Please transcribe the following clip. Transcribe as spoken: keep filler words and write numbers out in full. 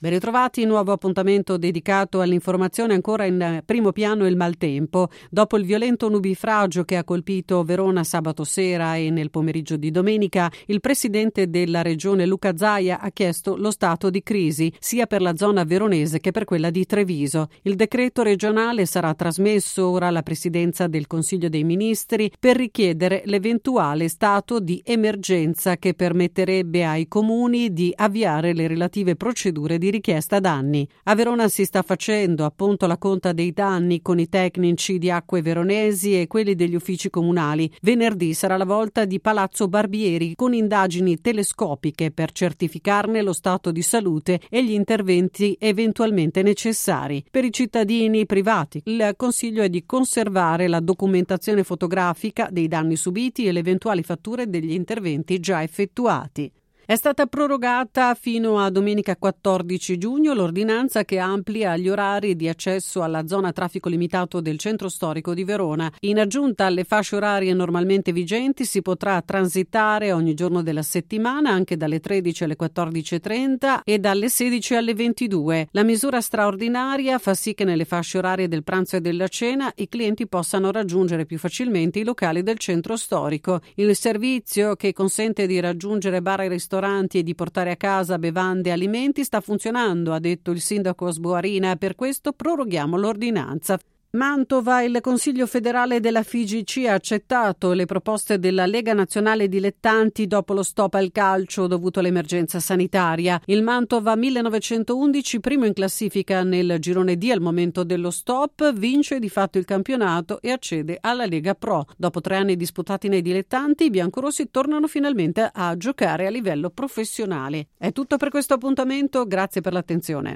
Ben ritrovati, nuovo appuntamento dedicato all'informazione. Ancora in primo piano il maltempo. Dopo il violento nubifragio che ha colpito Verona sabato sera e nel pomeriggio di domenica, il presidente della regione Luca Zaia ha chiesto lo stato di crisi sia per la zona veronese che per quella di Treviso. Il decreto regionale sarà trasmesso ora alla presidenza del Consiglio dei Ministri per richiedere l'eventuale stato di emergenza che permetterebbe ai comuni di avviare le relative procedure di richiesta danni. A Verona si sta facendo appunto la conta dei danni con i tecnici di Acque Veronesi e quelli degli uffici comunali. Venerdì sarà la volta di Palazzo Barbieri con indagini telescopiche per certificarne lo stato di salute e gli interventi eventualmente necessari. Per i cittadini privati il consiglio è di conservare la documentazione fotografica dei danni subiti e le eventuali fatture degli interventi già effettuati. È stata prorogata fino a domenica quattordici giugno l'ordinanza che amplia gli orari di accesso alla zona traffico limitato del centro storico di Verona. In aggiunta alle fasce orarie normalmente vigenti si potrà transitare ogni giorno della settimana anche dalle tredici alle quattordici e trenta e dalle sedici alle ventidue. La misura straordinaria fa sì che nelle fasce orarie del pranzo e della cena i clienti possano raggiungere più facilmente i locali del centro storico. Il servizio, che consente di raggiungere bar e ristoranti e di portare a casa bevande e alimenti, sta funzionando, ha detto il sindaco Sboarina. Per questo proroghiamo l'ordinanza. Mantova, il Consiglio federale della F I G C ha accettato le proposte della Lega Nazionale Dilettanti dopo lo stop al calcio dovuto all'emergenza sanitaria. Il Mantova millenovecentoundici, primo in classifica nel girone D al momento dello stop, vince di fatto il campionato e accede alla Lega Pro. Dopo tre anni disputati nei dilettanti, i biancorossi tornano finalmente a giocare a livello professionale. È tutto per questo appuntamento, grazie per l'attenzione.